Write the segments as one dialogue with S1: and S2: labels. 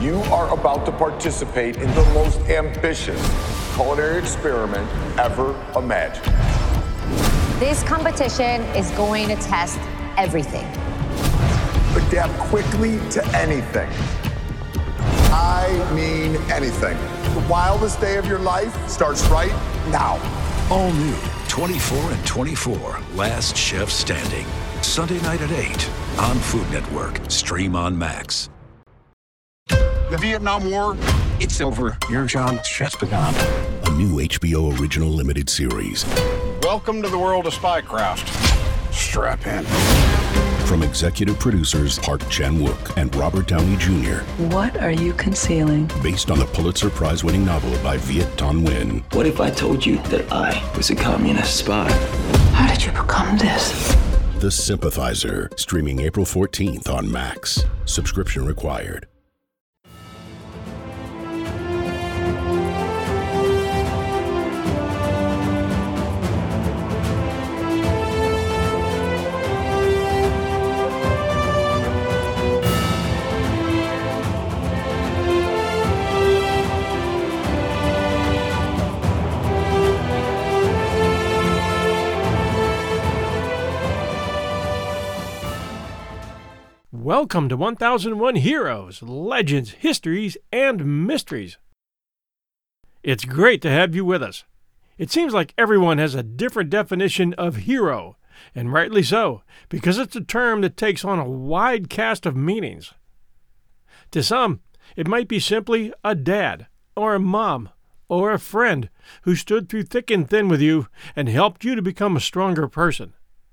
S1: You are about to participate in the most ambitious culinary experiment ever imagined.
S2: This competition is going to test everything.
S1: Adapt quickly to anything. I mean anything. The wildest day of your life starts right now.
S3: All new 24 and 24, Last Chef Standing. Sunday night at 8 on Food Network. Stream on Max.
S4: The Vietnam War, it's over. Your job just begun.
S5: A new HBO original limited series.
S4: Welcome to the world of spycraft. Strap in.
S5: From executive producers Park Chan-wook and Robert Downey Jr.
S6: What are you concealing?
S5: Based on the Pulitzer Prize-winning novel by Viet Thanh Nguyen.
S7: What if I told you that I was a communist spy?
S6: How did you become this?
S5: The Sympathizer, streaming April 14th on Max. Subscription required.
S8: Welcome to 1001 Heroes, Legends, Histories, and Mysteries. It's great to have you with us. It seems like everyone has a different definition of hero, and rightly so, because it's a term that takes on a wide cast of meanings. To some, it might be simply a dad, or a mom, or a friend who stood through thick and thin with you and helped you to become a stronger person.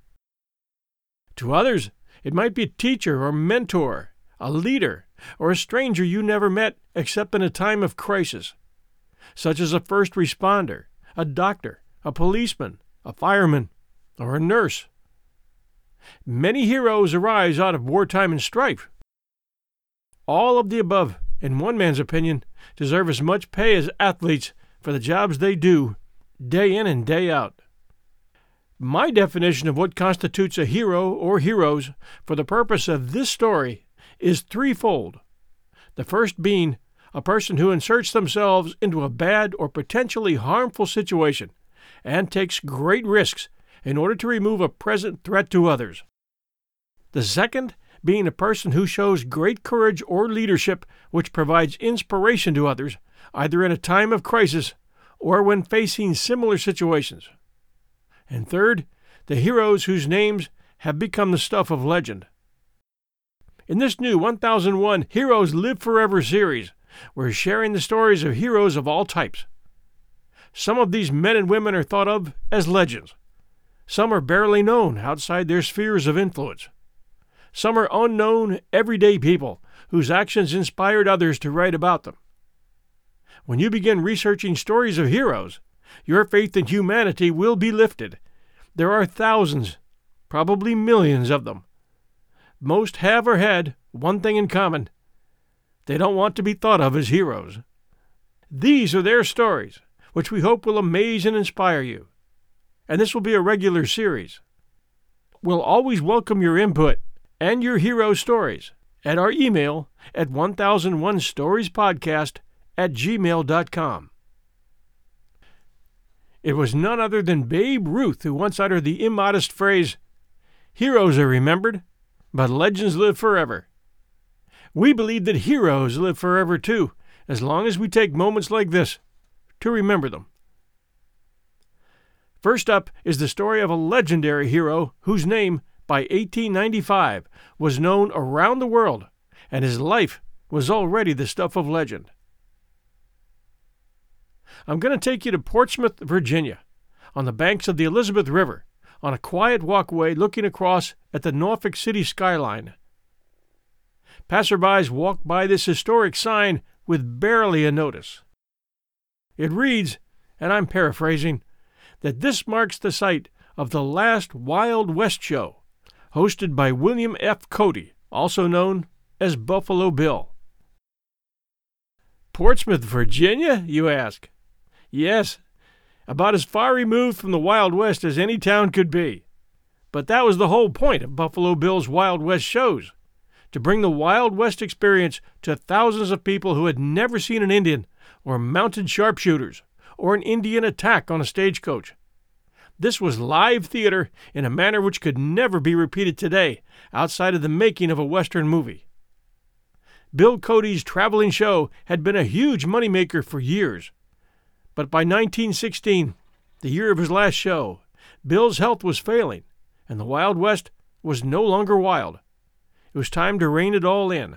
S8: To others, it might be a teacher or mentor, a leader, or a stranger you never met except in a time of crisis, such as a first responder, a doctor, a policeman, a fireman, or a nurse. Many heroes arise out of wartime and strife. All of the above, in one man's opinion, deserve as much pay as athletes for the jobs they do, day in and day out. My definition of what constitutes a hero or heroes for the purpose of this story is threefold. The first being a person who inserts themselves into a bad or potentially harmful situation and takes great risks in order to remove a present threat to others. The second being a person who shows great courage or leadership which provides inspiration to others, either in a time of crisis or when facing similar situations. And third, the heroes whose names have become the stuff of legend. In this new 1001 Heroes Live Forever series, we're sharing the stories of heroes of all types. Some of these men and women are thought of as legends. Some are barely known outside their spheres of influence. Some are unknown, everyday people whose actions inspired others to write about them. When you begin researching stories of heroes, your faith in humanity will be lifted. There are thousands, probably millions of them. Most have or had one thing in common. They don't want to be thought of as heroes. These are their stories, which we hope will amaze and inspire you. And this will be a regular series. We'll always welcome your input and your hero stories at our email at 1001storiespodcast@gmail.com. It was none other than Babe Ruth who once uttered the immodest phrase, "Heroes are remembered, but legends live forever." We believe that heroes live forever too, as long as we take moments like this to remember them. First up is the story of a legendary hero whose name, by 1895, was known around the world, and his life was already the stuff of legend. I'm going to take you to Portsmouth, Virginia, on the banks of the Elizabeth River, on a quiet walkway looking across at the Norfolk City skyline. Passerbys walk by this historic sign with barely a notice. It reads, and I'm paraphrasing, that this marks the site of the last Wild West show, hosted by William F. Cody, also known as Buffalo Bill. Portsmouth, Virginia, you ask? Yes, about as far removed from the Wild West as any town could be. But that was the whole point of Buffalo Bill's Wild West shows, to bring the Wild West experience to thousands of people who had never seen an Indian or mounted sharpshooters or an Indian attack on a stagecoach. This was live theater in a manner which could never be repeated today outside of the making of a Western movie. Bill Cody's traveling show had been a huge moneymaker for years, but by 1916, the year of his last show, Bill's health was failing, and the Wild West was no longer wild. It was time to rein it all in.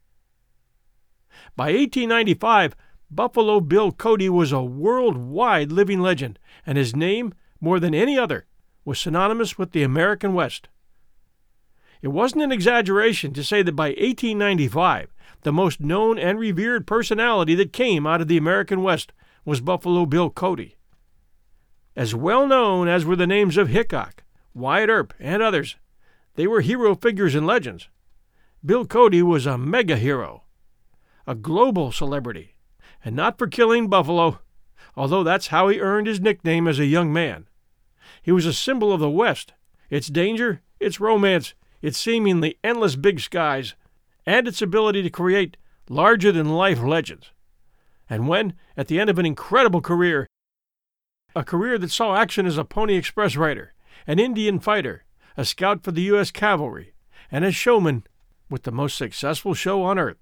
S8: By 1895, Buffalo Bill Cody was a worldwide living legend, and his name, more than any other, was synonymous with the American West. It wasn't an exaggeration to say that by 1895, the most known and revered personality that came out of the American West was Buffalo Bill Cody. As well known as were the names of Hickok, Wyatt Earp, and others, they were hero figures and legends. Bill Cody was a mega hero, a global celebrity, and not for killing buffalo, although that's how he earned his nickname as a young man. He was a symbol of the West, its danger, its romance, its seemingly endless big skies, and its ability to create larger-than-life legends. And when, at the end of an incredible career, a career that saw action as a Pony Express rider, an Indian fighter, a scout for the U.S. Cavalry, and a showman with the most successful show on earth.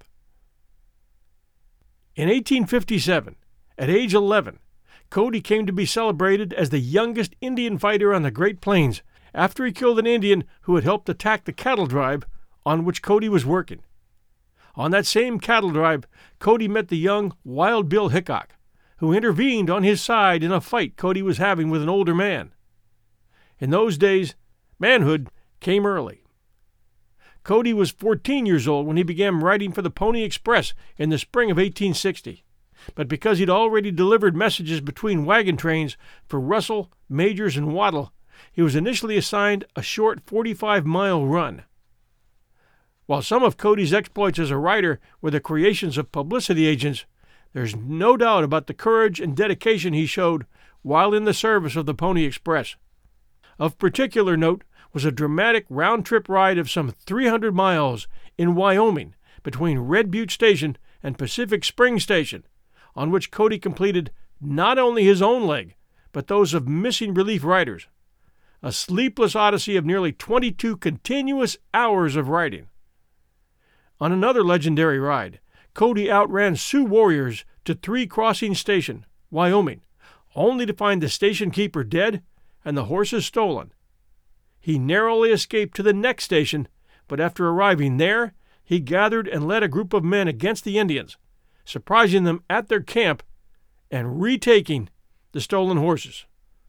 S8: In 1857, at age 11, Cody came to be celebrated as the youngest Indian fighter on the Great Plains after he killed an Indian who had helped attack the cattle drive on which Cody was working. On that same cattle drive, Cody met the young Wild Bill Hickok, who intervened on his side in a fight Cody was having with an older man. In those days, manhood came early. Cody was 14 years old when he began riding for the Pony Express in the spring of 1860. But because he'd already delivered messages between wagon trains for Russell, Majors, and Waddell, he was initially assigned a short 45-mile run. While some of Cody's exploits as a rider were the creations of publicity agents, there's no doubt about the courage and dedication he showed while in the service of the Pony Express. Of particular note was a dramatic round-trip ride of some 300 miles in Wyoming between Red Butte Station and Pacific Springs Station, on which Cody completed not only his own leg, but those of missing relief riders. A sleepless odyssey of nearly 22 continuous hours of riding. On another legendary ride, Cody outran Sioux warriors to Three Crossings Station, Wyoming, only to find the station keeper dead and the horses stolen. He narrowly escaped to the next station, but after arriving there, he gathered and led a group of men against the Indians, surprising them at their camp and retaking the stolen horses.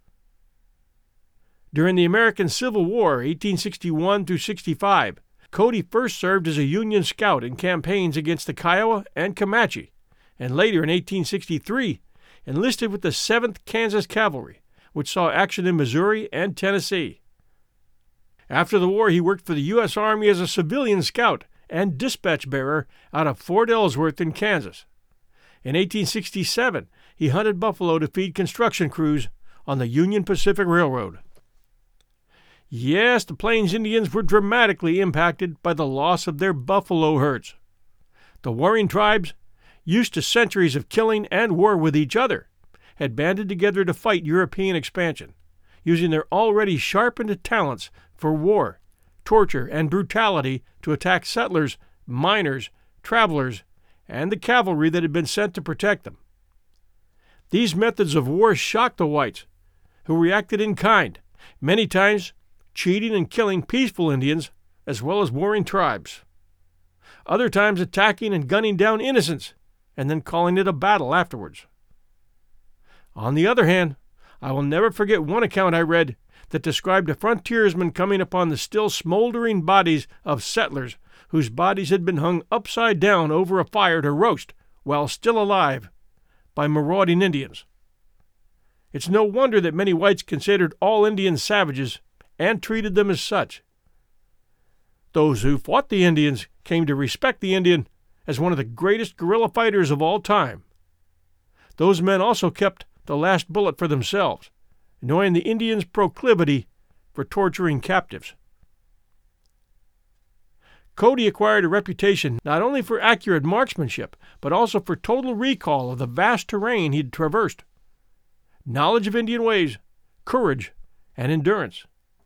S8: During the American Civil War, 1861 through 65, Cody first served as a Union scout in campaigns against the Kiowa and Comanche, and later in 1863 enlisted with the 7th Kansas Cavalry, which saw action in Missouri and Tennessee. After the war, he worked for the U.S. Army as a civilian scout and dispatch bearer out of Fort Ellsworth in Kansas. In 1867, he hunted buffalo to feed construction crews on the Union Pacific Railroad. Yes, the Plains Indians were dramatically impacted by the loss of their buffalo herds. The warring tribes, used to centuries of killing and war with each other, had banded together to fight European expansion, using their already sharpened talents for war, torture, and brutality to attack settlers, miners, travelers, and the cavalry that had been sent to protect them. These methods of war shocked the whites, who reacted in kind, many times cheating and killing peaceful Indians as well as warring tribes. Other times attacking and gunning down innocents, and then calling it a battle afterwards. On the other hand, I will never forget one account I read that described a frontiersman coming upon the still smoldering bodies of settlers whose bodies had been hung upside down over a fire to roast while still alive by marauding Indians. It's no wonder that many whites considered all Indians savages and treated them as such. Those who fought the Indians came to respect the Indian as one of the greatest guerrilla fighters of all time. Those men also kept the last bullet for themselves, knowing the Indians' proclivity for torturing captives. Cody acquired a reputation not only for accurate marksmanship, but also for total recall of the vast terrain he'd traversed, knowledge of Indian ways, courage, and endurance.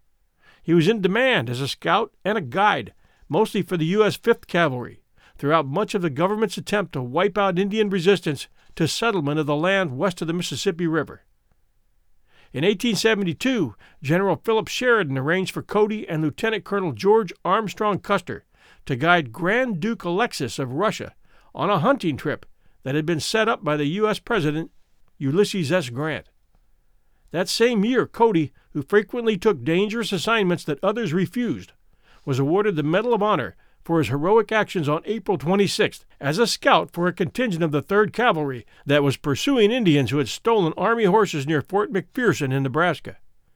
S8: He was in demand as a scout and a guide, mostly for the U.S. 5th Cavalry, throughout much of the government's attempt to wipe out Indian resistance to settlement of the land west of the Mississippi River. In 1872, General Philip Sheridan arranged for Cody and Lieutenant Colonel George Armstrong Custer to guide Grand Duke Alexis of Russia on a hunting trip that had been set up by the U.S. President Ulysses S. Grant. That same year, Cody, who frequently took dangerous assignments that others refused, was awarded the Medal of Honor for his heroic actions on April 26th as a scout for a contingent of the 3rd Cavalry that was pursuing Indians who had stolen Army horses near Fort McPherson in Nebraska.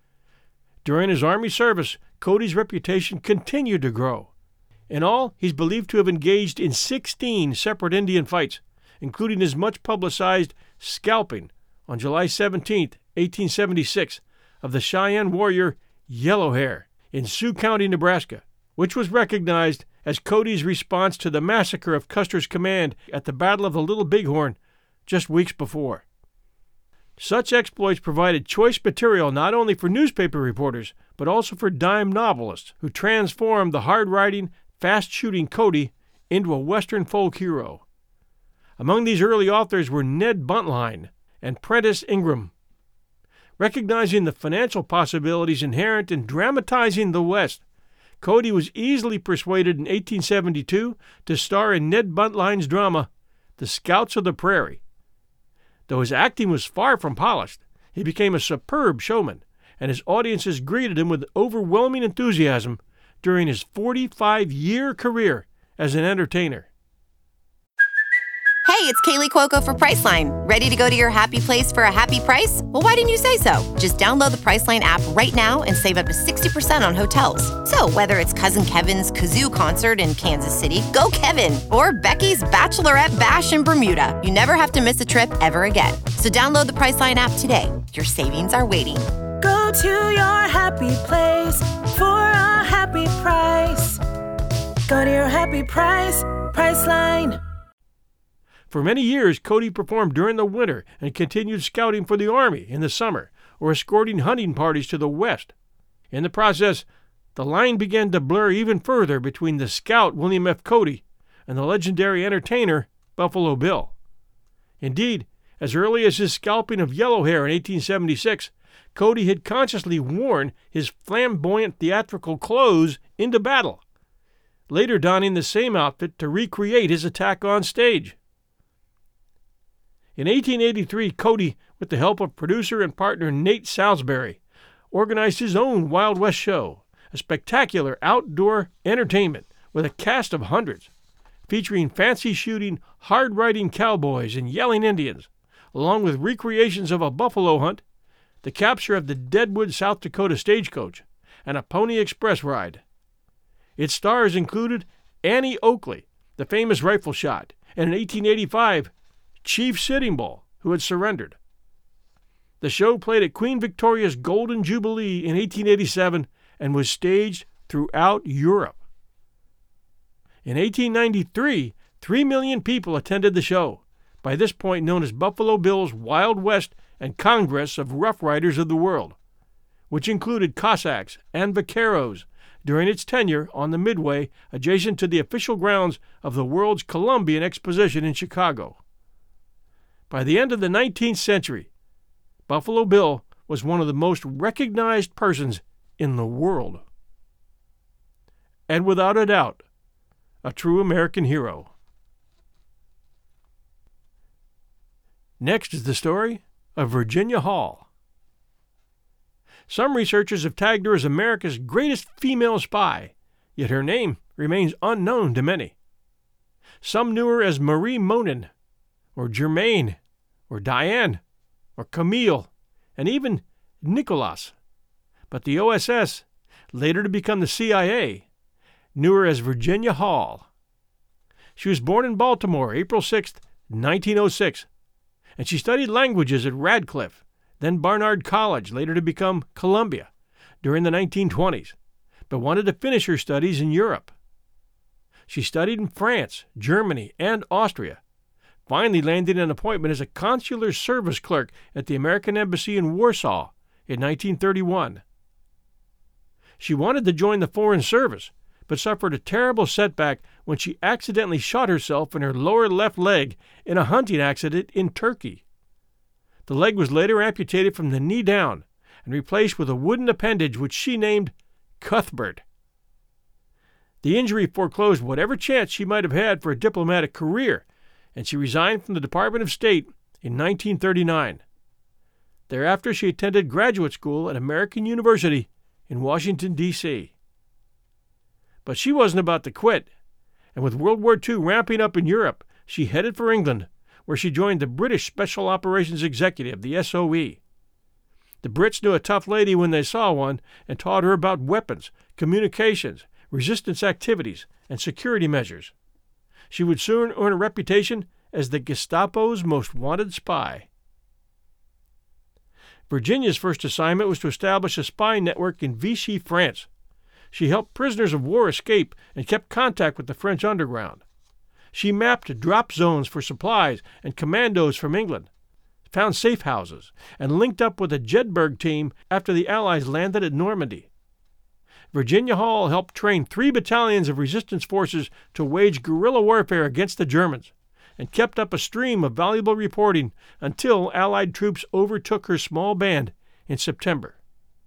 S8: During his Army service, Cody's reputation continued to grow. In all, he's believed to have engaged in 16 separate Indian fights, including his much-publicized scalping on July 17, 1876, of the Cheyenne warrior Yellow Hair in Sioux County, Nebraska, which was recognized as Cody's response to the massacre of Custer's command at the Battle of the Little Bighorn just weeks before. Such exploits provided choice material not only for newspaper reporters, but also for dime novelists who transformed the hard-riding, fast-shooting Cody into a Western folk hero. Among these early authors were Ned Buntline and Prentice Ingram. Recognizing the financial possibilities inherent in dramatizing the West, Cody was easily persuaded in 1872 to star in Ned Buntline's drama, The Scouts of the Prairie. Though his acting was far from polished, he became a superb showman, and his audiences greeted him with overwhelming enthusiasm during his 45-year career as an entertainer.
S9: Hey, it's Kaylee Cuoco for Priceline. Ready to go to your happy place for a happy price? Well, why didn't you say so? Just download the Priceline app right now and save up to 60% on hotels. So whether it's Cousin Kevin's Kazoo Concert in Kansas City, go Kevin, or Becky's Bachelorette Bash in Bermuda, you never have to miss a trip ever again. So download the Priceline app today. Your savings are waiting.
S10: Go to your happy place for a happy price. Go to your happy price, Priceline.
S8: For many years, Cody performed during the winter and continued scouting for the Army in the summer or escorting hunting parties to the west. In the process, the line began to blur even further between the scout William F. Cody and the legendary entertainer Buffalo Bill. Indeed, as early as his scalping of Yellow Hair in 1876, Cody had consciously worn his flamboyant theatrical clothes into battle, later donning the same outfit to recreate his attack on stage. In 1883, Cody, with the help of producer and partner Nate Salisbury, organized his own Wild West show, a spectacular outdoor entertainment with a cast of hundreds, featuring fancy-shooting, hard-riding cowboys and yelling Indians, along with recreations of a buffalo hunt, the capture of the Deadwood, South Dakota stagecoach, and a Pony Express ride. Its stars included Annie Oakley, the famous rifle shot, and in 1885, Chief Sitting Bull, who had surrendered. The show played at Queen Victoria's Golden Jubilee in 1887 and was staged throughout Europe. In 1893, 3 million people attended the show, by this point known as Buffalo Bill's Wild West and Congress of Rough Riders of the World, which included Cossacks and Vaqueros during its tenure on the Midway adjacent to the official grounds of the World's Columbian Exposition in Chicago. By the end of the 19th century, Buffalo Bill was one of the most recognized persons in the world. And without a doubt, a true American hero. Next is the story of Virginia Hall. Some researchers have tagged her as America's greatest female spy, yet her name remains unknown to many. Some knew her as Marie Monin, or Germaine, or Diane, or Camille, and even Nicholas. But the OSS, later to become the CIA, knew her as Virginia Hall. She was born in Baltimore, April 6, 1906, and she studied languages at Radcliffe, then Barnard College, later to become Columbia, during the 1920s, but wanted to finish her studies in Europe. She studied in France, Germany, and Austria, finally landing an appointment as a consular service clerk at the American Embassy in Warsaw in 1931. She wanted to join the Foreign Service, but suffered a terrible setback when she accidentally shot herself in her lower left leg in a hunting accident in Turkey. The leg was later amputated from the knee down and replaced with a wooden appendage which she named Cuthbert. The injury foreclosed whatever chance she might have had for a diplomatic career, and she resigned from the Department of State in 1939. Thereafter, she attended graduate school at American University in Washington, D.C. But she wasn't about to quit, and with World War II ramping up in Europe, she headed for England, where she joined the British Special Operations Executive, the SOE. The Brits knew a tough lady when they saw one and taught her about weapons, communications, resistance activities, and security measures. She would soon earn a reputation as the Gestapo's most wanted spy. Virginia's first assignment was to establish a spy network in Vichy, France. She helped prisoners of war escape and kept contact with the French underground. She mapped drop zones for supplies and commandos from England, found safe houses, and linked up with the Jedburgh team after the Allies landed at Normandy. Virginia Hall helped train 3 battalions of resistance forces to wage guerrilla warfare against the Germans, and kept up a stream of valuable reporting until Allied troops overtook her small band in September.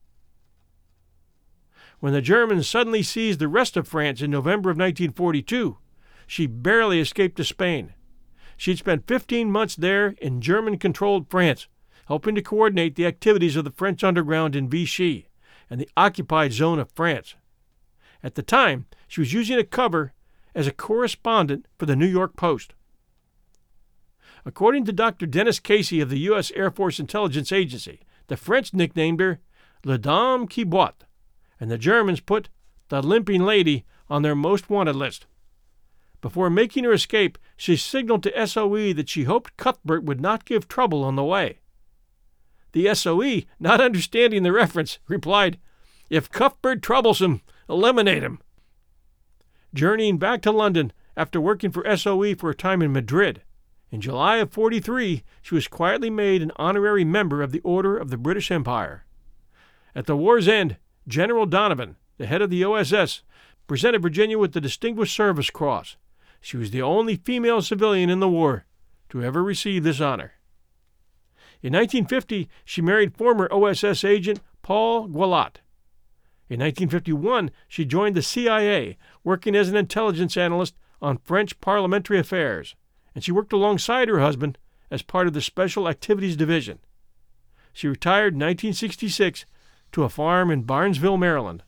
S8: When the Germans suddenly seized the rest of France in November of 1942, she barely escaped to Spain. She'd spent 15 months there in German-controlled France, helping to coordinate the activities of the French underground in Vichy and the occupied zone of France. At the time, she was using a cover as a correspondent for the New York Post. According to Dr. Dennis Casey of the U.S. Air Force Intelligence Agency, the French nicknamed her La Dame qui boite, and the Germans put the Limping Lady on their most wanted list. Before making her escape, she signaled to SOE that she hoped Cuthbert would not give trouble on the way. The SOE, not understanding the reference, replied, "If Cuthbert troublesome, eliminate him." Journeying back to London after working for SOE for a time in Madrid, in July of 43, she was quietly made an honorary member of the Order of the British Empire. At the war's end, General Donovan, the head of the OSS, presented Virginia with the Distinguished Service Cross. She was the only female civilian in the war to ever receive this honor. In 1950, she married former OSS agent Paul Guillat. In 1951, she joined the CIA, working as an intelligence analyst on French parliamentary affairs, and she worked alongside her husband as part of the Special Activities Division. She retired in 1966 to a farm in Barnesville, Maryland.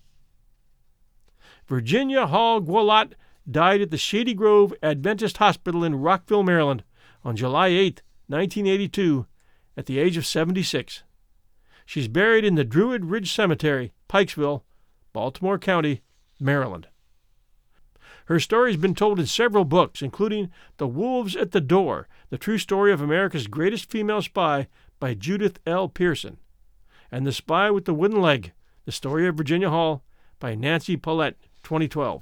S8: Virginia Hall Guillat died at the Shady Grove Adventist Hospital in Rockville, Maryland, on July 8, 1982, at the age of 76. She's buried in the Druid Ridge Cemetery, Pikesville, Baltimore County, Maryland. Her story has been told in several books, including The Wolves at the Door, the true story of America's greatest female spy by Judith L. Pearson, and The Spy with the Wooden Leg, the story of Virginia Hall by Nancy Paulette, 2012.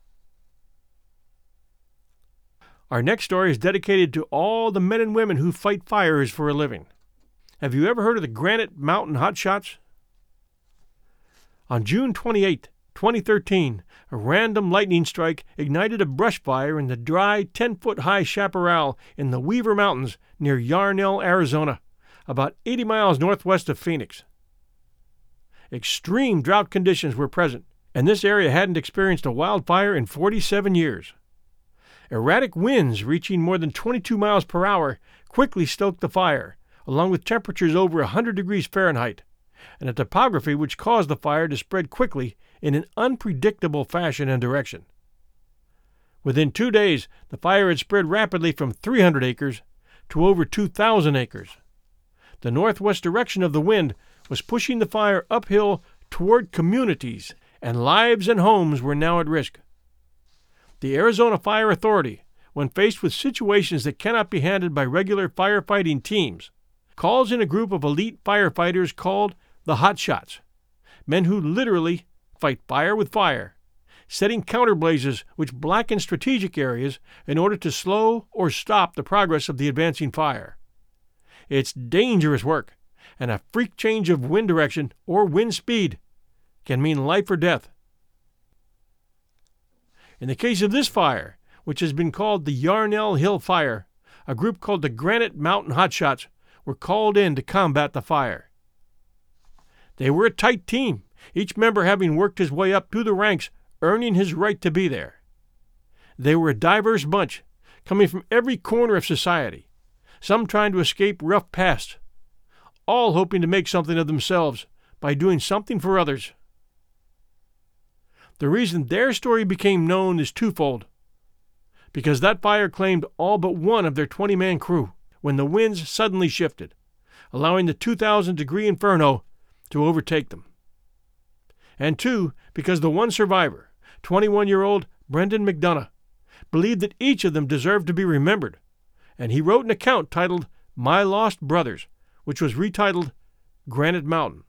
S8: Our next story is dedicated to all the men and women who fight fires for a living. Have you ever heard of the Granite Mountain Hotshots? On June 28, 2013, a random lightning strike ignited a brush fire in the dry 10-foot-high chaparral in the Weaver Mountains near Yarnell, Arizona, about 80 miles northwest of Phoenix. Extreme drought conditions were present, and this area hadn't experienced a wildfire in 47 years. Erratic winds reaching more than 22 miles per hour quickly stoked the fire, along with temperatures over 100 degrees Fahrenheit, and a topography which caused the fire to spread quickly in an unpredictable fashion and direction. Within 2 days, the fire had spread rapidly from 300 acres to over 2,000 acres. The northwest direction of the wind was pushing the fire uphill toward communities, and lives and homes were now at risk. The Arizona Fire Authority, when faced with situations that cannot be handled by regular firefighting teams, calls in a group of elite firefighters called the Hotshots, men who literally fight fire with fire, setting counterblazes which blacken strategic areas in order to slow or stop the progress of the advancing fire. It's dangerous work, and a freak change of wind direction or wind speed can mean life or death. In the case of this fire, which has been called the Yarnell Hill Fire, a group called the Granite Mountain Hotshots were called in to combat the fire. They were a tight team, each member having worked his way up through the ranks, earning his right to be there. They were a diverse bunch, coming from every corner of society, some trying to escape rough pasts, all hoping to make something of themselves by doing something for others. The reason their story became known is twofold. Because that fire claimed all but one of their 20-man crew when the winds suddenly shifted, allowing the 2,000-degree inferno to overtake them. And two, because the one survivor, 21-year-old Brendan McDonough, believed that each of them deserved to be remembered, and he wrote an account titled My Lost Brothers, which was retitled Granite Mountain.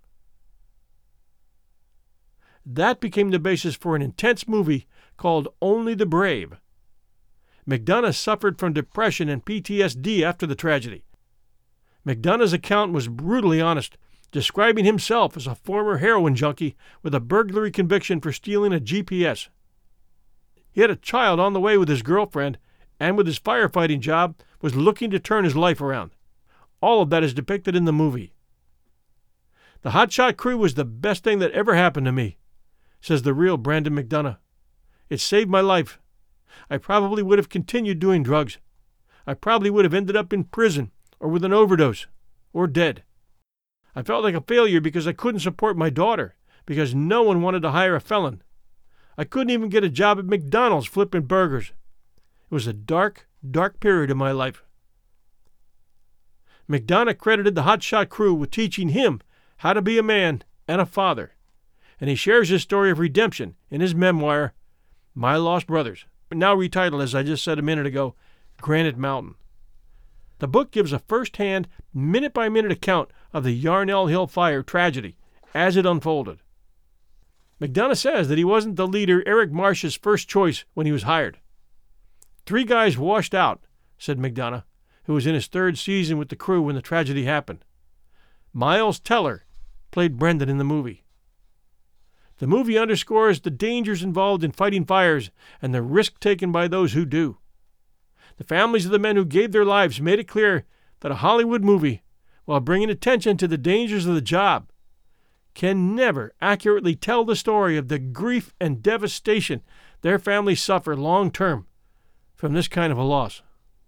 S8: That became the basis for an intense movie called Only the Brave. McDonough suffered from depression and PTSD after the tragedy. McDonough's account was brutally honest, describing himself as a former heroin junkie with a burglary conviction for stealing a GPS. He had a child on the way with his girlfriend, and with his firefighting job, was looking to turn his life around. All of that is depicted in the movie. The hotshot crew was the best thing that ever happened to me, says the real Brandon McDonough. It saved my life. I probably would have continued doing drugs. I probably would have ended up in prison or with an overdose or dead. I felt like a failure because I couldn't support my daughter, because no one wanted to hire a felon. I couldn't even get a job at McDonald's flipping burgers. It was a dark, dark period in my life. McDonough credited the hotshot crew with teaching him how to be a man and a father, and he shares his story of redemption in his memoir, My Lost Brothers, now retitled, as I just said a minute ago, Granite Mountain. The book gives a first-hand, minute-by-minute account of the Yarnell Hill Fire tragedy as it unfolded. McDonough says that he wasn't the leader Eric Marsh's first choice when he was hired. 3 guys washed out, said McDonough, who was in his 3rd season with the crew when the tragedy happened. Miles Teller played Brendan in the movie. The movie underscores the dangers involved in fighting fires and the risk taken by those who do. The families of the men who gave their lives made it clear that a Hollywood movie, while bringing attention to the dangers of the job, can never accurately tell the story of the grief and devastation their families suffer long-term from this kind of a loss.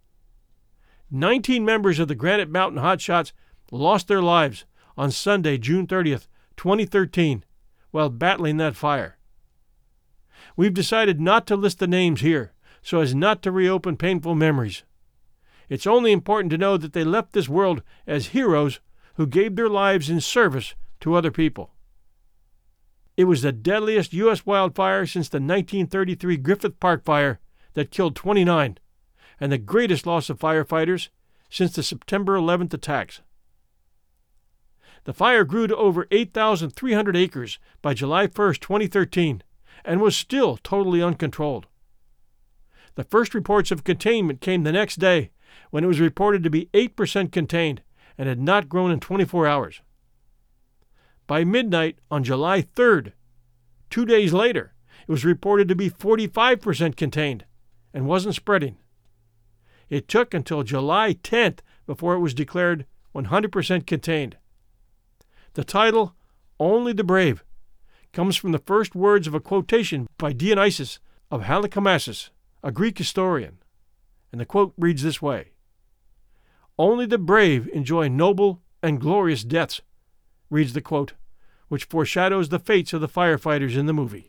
S8: 19 members of the Granite Mountain Hotshots lost their lives on Sunday, June 30th, 2013, while battling that fire. We've decided not to list the names here, so as not to reopen painful memories. It's only important to know that they left this world as heroes who gave their lives in service to other people. It was the deadliest U.S. wildfire since the 1933 Griffith Park fire that killed 29, and the greatest loss of firefighters since the September 11th attacks. The fire grew to over 8,300 acres by July 1st, 2013, and was still totally uncontrolled. The first reports of containment came the next day, when it was reported to be 8% contained and had not grown in 24 hours. By midnight on July 3rd, 2 days later, it was reported to be 45% contained and wasn't spreading. It took until July 10th before it was declared 100% contained. The title, Only the Brave, comes from the first words of a quotation by Dionysius of Halicarnassus, a Greek historian, and the quote reads this way: "Only the brave enjoy noble and glorious deaths," reads the quote, which foreshadows the fates of the firefighters in the movie.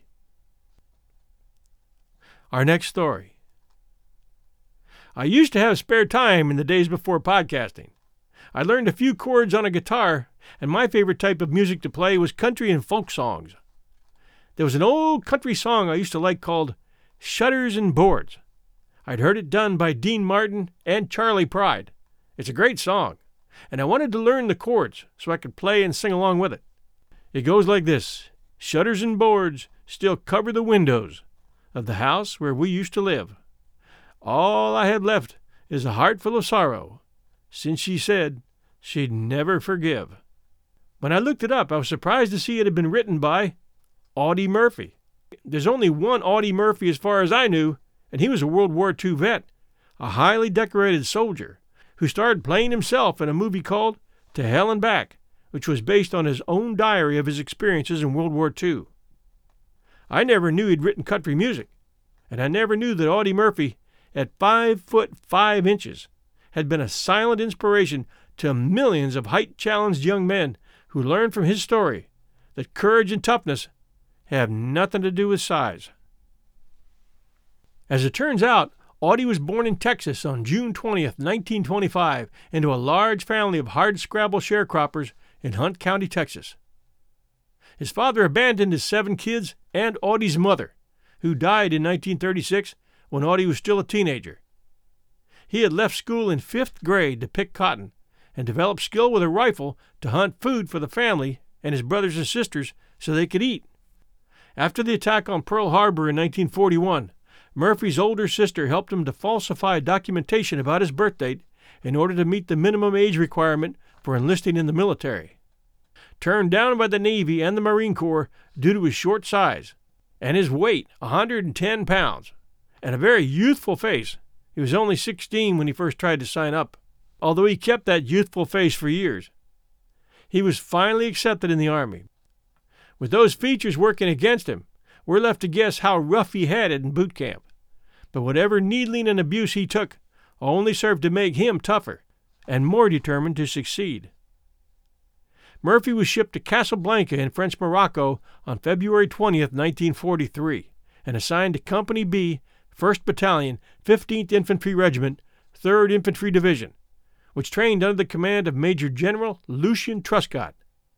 S8: Our next story. I used to have spare time in the days before podcasting. I learned a few chords on a guitar, and my favorite type of music to play was country and folk songs. There was an old country song I used to like called Shutters and Boards. I'd heard it done by Dean Martin and Charlie Pride. It's a great song, and I wanted to learn the chords so I could play and sing along with it. It goes like this: shutters and boards still cover the windows, of the house where we used to live. All I have left is a heart full of sorrow, since she said she'd never forgive." When I looked it up, I was surprised to see it had been written by Audie Murphy. There's only one Audie Murphy as far as I knew, and he was a World War II vet, a highly decorated soldier, who starred playing himself in a movie called To Hell and Back, which was based on his own diary of his experiences in World War II. I never knew he'd written country music, and I never knew that Audie Murphy, at 5'5", had been a silent inspiration to millions of height-challenged young men who learned from his story that courage and toughness have nothing to do with size. As it turns out, Audie was born in Texas on June 20th, 1925, into a large family of hardscrabble sharecroppers in Hunt County, Texas. His father abandoned his 7 kids and Audie's mother, who died in 1936 when Audie was still a teenager. He had left school in 5th grade to pick cotton and develop skill with a rifle to hunt food for the family and his brothers and sisters so they could eat. After the attack on Pearl Harbor in 1941, Murphy's older sister helped him to falsify documentation about his birth date in order to meet the minimum age requirement for enlisting in the military. Turned down by the Navy and the Marine Corps due to his short size and his weight, 110 pounds, and a very youthful face. He was only 16 when he first tried to sign up, although he kept that youthful face for years. He was finally accepted in the Army. With those features working against him, we're left to guess how rough he had it in boot camp. But whatever needling and abuse he took only served to make him tougher and more determined to succeed. Murphy was shipped to Casablanca in French Morocco on February 20th, 1943, and assigned to Company B, 1st Battalion, 15th Infantry Regiment, 3rd Infantry Division, which trained under the command of Major General Lucien Truscott.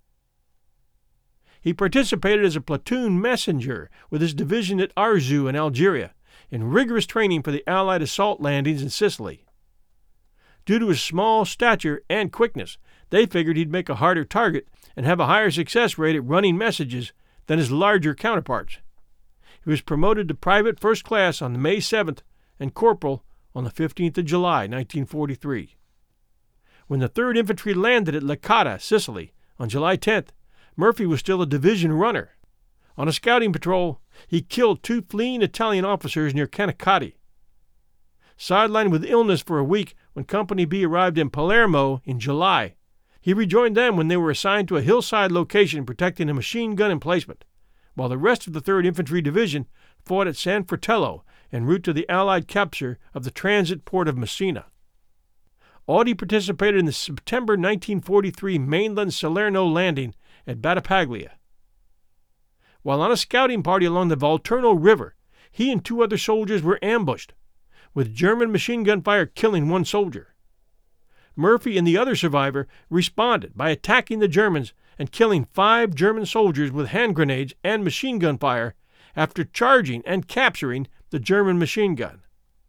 S8: He participated as a platoon messenger with his division at Arzew in Algeria, in rigorous training for the Allied assault landings in Sicily. Due to his small stature and quickness, they figured he'd make a harder target and have a higher success rate at running messages than his larger counterparts. He was promoted to private first class on May 7th and corporal on the 15th of July, 1943. When the 3rd Infantry landed at Licata, Sicily, on July 10th, Murphy was still a division runner. On a scouting patrol, he killed 2 fleeing Italian officers near Cannacati. Sidelined with illness for a week when Company B arrived in Palermo in July, he rejoined them when they were assigned to a hillside location protecting a machine gun emplacement, while the rest of the 3rd Infantry Division fought at San Fratello en route to the Allied capture of the transit port of Messina. Audie participated in the September 1943 mainland Salerno landing at Battipaglia. While on a scouting party along the Volturno River, he and 2 other soldiers were ambushed, with German machine gun fire killing 1 soldier. Murphy and the other survivor responded by attacking the Germans and killing 5 German soldiers with hand grenades and machine gun fire after charging and capturing the German machine gun.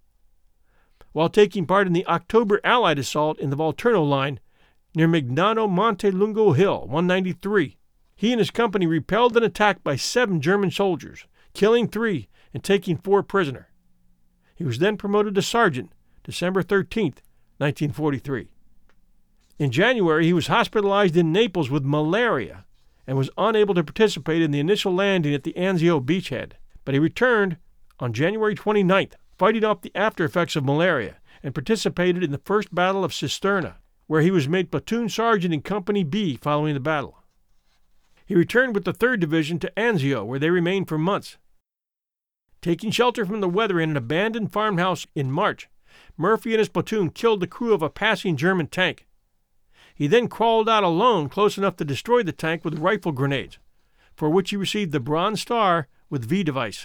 S8: While taking part in the October Allied assault in the Volturno line near Mignano Montelungo Hill, 193, he and his company repelled an attack by 7 German soldiers, killing 3 and taking 4 prisoner. He was then promoted to sergeant December 13th, 1943. In January, he was hospitalized in Naples with malaria and was unable to participate in the initial landing at the Anzio beachhead, but he returned on January 29th, fighting off the after effects of malaria, and participated in the First Battle of Cisterna, where he was made platoon sergeant in Company B following the battle. He returned with the 3rd Division to Anzio, where they remained for months. Taking shelter from the weather in an abandoned farmhouse in March, Murphy and his platoon killed the crew of a passing German tank. He then crawled out alone close enough to destroy the tank with rifle grenades, for which he received the Bronze Star with V device.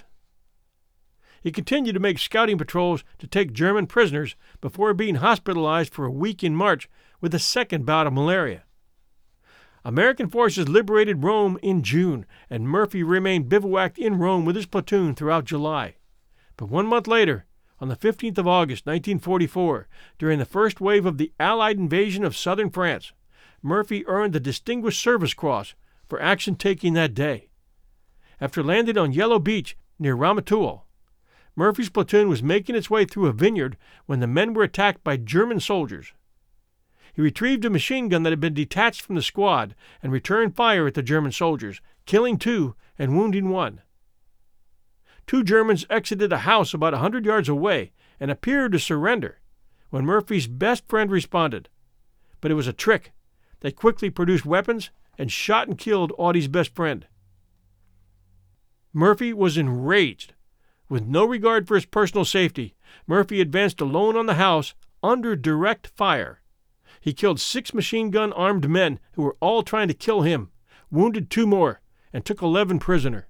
S8: He continued to make scouting patrols to take German prisoners before being hospitalized for a week in March with a 2nd bout of malaria. American forces liberated Rome in June, and Murphy remained bivouacked in Rome with his platoon throughout July. But 1 month later, on the 15th of August, 1944, during the first wave of the Allied invasion of southern France, Murphy earned the Distinguished Service Cross for action taking that day. After landing on Yellow Beach near Ramatuelle, Murphy's platoon was making its way through a vineyard when the men were attacked by German soldiers. He retrieved a machine gun that had been detached from the squad and returned fire at the German soldiers, killing 2 and wounding 1. 2 Germans exited a house about 100 yards away and appeared to surrender when Murphy's best friend responded. But it was a trick. They quickly produced weapons and shot and killed Audie's best friend. Murphy was enraged. With no regard for his personal safety, Murphy advanced alone on the house under direct fire. He killed 6 machine-gun-armed men who were all trying to kill him, wounded 2 more, and took 11 prisoner.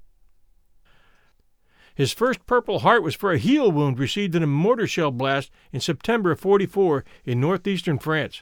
S8: His first Purple Heart was for a heel wound received in a mortar shell blast in September of '44 in northeastern France.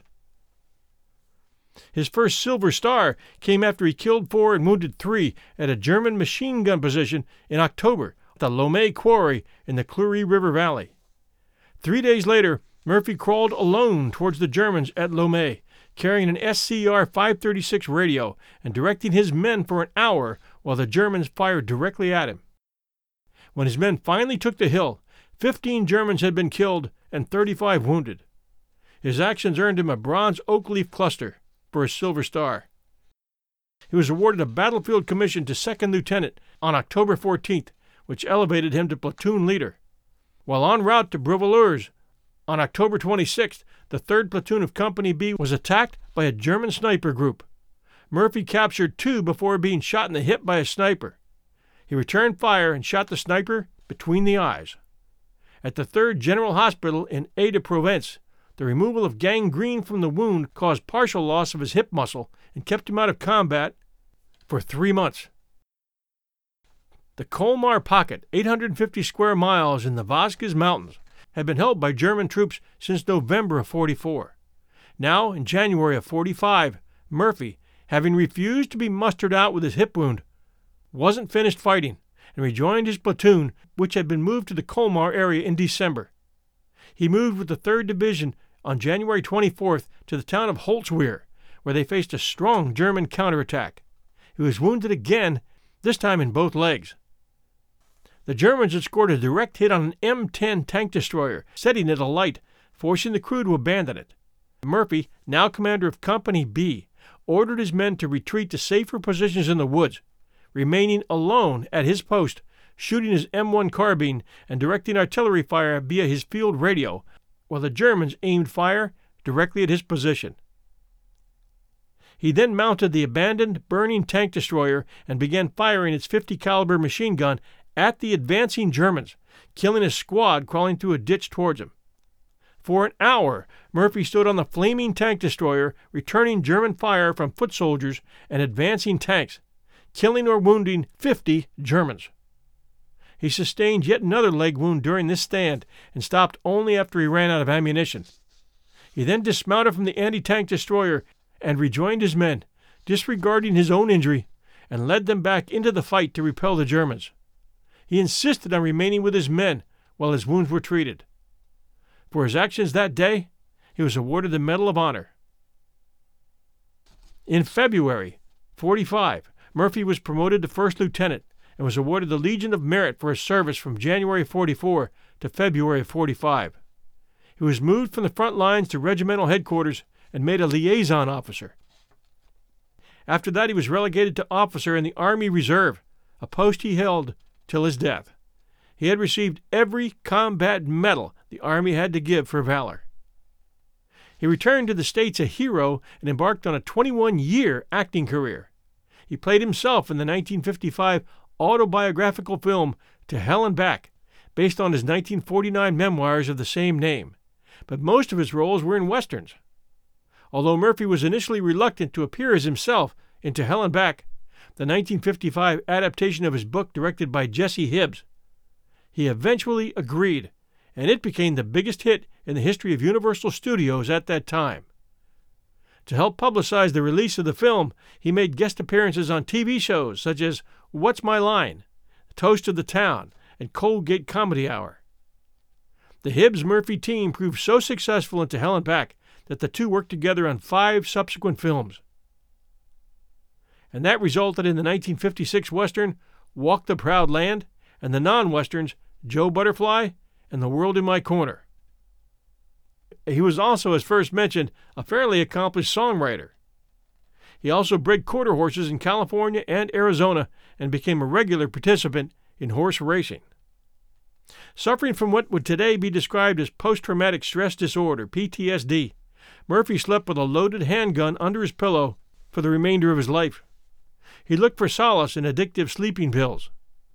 S8: His first Silver Star came after he killed 4 and wounded 3 at a German machine gun position in October at the Lomé Quarry in the Clury River Valley. 3 days later, Murphy crawled alone towards the Germans at Lomé, carrying an SCR 536 radio and directing his men for an hour while the Germans fired directly at him. When his men finally took the hill, 15 Germans had been killed and 35 wounded. His actions earned him a Bronze Oak Leaf Cluster for his Silver Star. He was awarded a battlefield commission to 2nd Lieutenant on October 14th, which elevated him to platoon leader. While en route to Breuvillers, on October 26th, the 3rd Platoon of Company B was attacked by a German sniper group. Murphy captured 2 before being shot in the hip by a sniper. He returned fire and shot the sniper between the eyes. At the 3rd General Hospital in Aix-de-Provence, the removal of gangrene from the wound caused partial loss of his hip muscle and kept him out of combat for 3 months. The Colmar Pocket, 850 square miles in the Vosges Mountains, had been held by German troops since November of '44. Now, in January of '45, Murphy, having refused to be mustered out with his hip wound, wasn't finished fighting and rejoined his platoon, which had been moved to the Colmar area in December. He moved with the 3rd Division on January 24th to the town of Holzwehr, where they faced a strong German counterattack. He was wounded again, this time in both legs. The Germans had scored a direct hit on an M10 tank destroyer, setting it alight, forcing the crew to abandon it. Murphy, now commander of Company B, ordered his men to retreat to safer positions in the woods, remaining alone at his post, shooting his M1 carbine and directing artillery fire via his field radio, while the Germans aimed fire directly at his position. He then mounted the abandoned, burning tank destroyer and began firing its .50 caliber machine gun at the advancing Germans, killing a squad crawling through a ditch towards him. For an hour, Murphy stood on the flaming tank destroyer, returning German fire from foot soldiers and advancing tanks, killing or wounding 50 Germans. He sustained yet another leg wound during this stand and stopped only after he ran out of ammunition. He then dismounted from the anti-tank destroyer and rejoined his men, disregarding his own injury, and led them back into the fight to repel the Germans. He insisted on remaining with his men while his wounds were treated. For his actions that day, he was awarded the Medal of Honor. In February '45, Murphy was promoted to 1st Lieutenant and was awarded the Legion of Merit for his service from January '44 to February '45. He was moved from the front lines to regimental headquarters and made a liaison officer. After that, he was relegated to officer in the Army Reserve, a post he held till his death. He had received every combat medal the Army had to give for valor. He returned to the States a hero and embarked on a 21-year acting career. He played himself in the 1955 autobiographical film To Hell and Back, based on his 1949 memoirs of the same name, but most of his roles were in westerns. Although Murphy was initially reluctant to appear as himself in To Hell and Back, the 1955 adaptation of his book directed by Jesse Hibbs, he eventually agreed, and it became the biggest hit in the history of Universal Studios at that time. To help publicize the release of the film, he made guest appearances on TV shows such as What's My Line?, Toast of the Town, and Colgate Comedy Hour. The Hibbs-Murphy team proved so successful in To Hell and Back that the two worked together on 5 subsequent films. And that resulted in the 1956 Western Walk the Proud Land and the non-Westerns Joe Butterfly, and The World in My Corner. He was also, as first mentioned, a fairly accomplished songwriter. He also bred quarter horses in California and Arizona and became a regular participant in horse racing. Suffering from what would today be described as post-traumatic stress disorder, PTSD, Murphy slept with a loaded handgun under his pillow for the remainder of his life. He looked for solace in addictive sleeping pills.